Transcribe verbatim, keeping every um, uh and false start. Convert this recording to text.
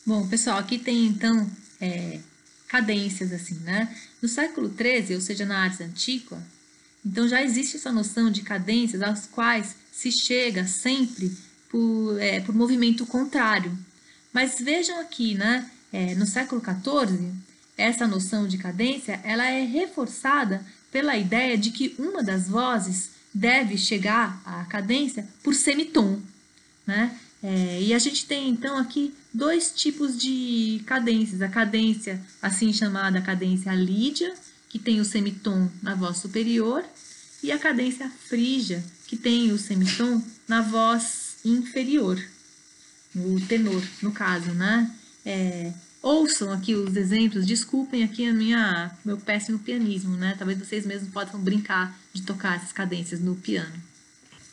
Bom, pessoal, aqui tem então é, cadências assim, né? No século treze, ou seja, na arte antiga, então já existe essa noção de cadências às quais se chega sempre por, é, por movimento contrário. Mas vejam aqui, né? É, no século quatorze, essa noção de cadência ela é reforçada pela ideia de que uma das vozes deve chegar à cadência por semitom, né? É, e a gente tem então aqui dois tipos de cadências, a cadência assim chamada cadência lídia, que tem o semitom na voz superior, e a cadência frígia, que tem o semitom na voz inferior, o tenor, no caso, né? É, ouçam aqui os exemplos, desculpem aqui a minha meu péssimo pianismo, né? Talvez vocês mesmos possam brincar de tocar essas cadências no piano.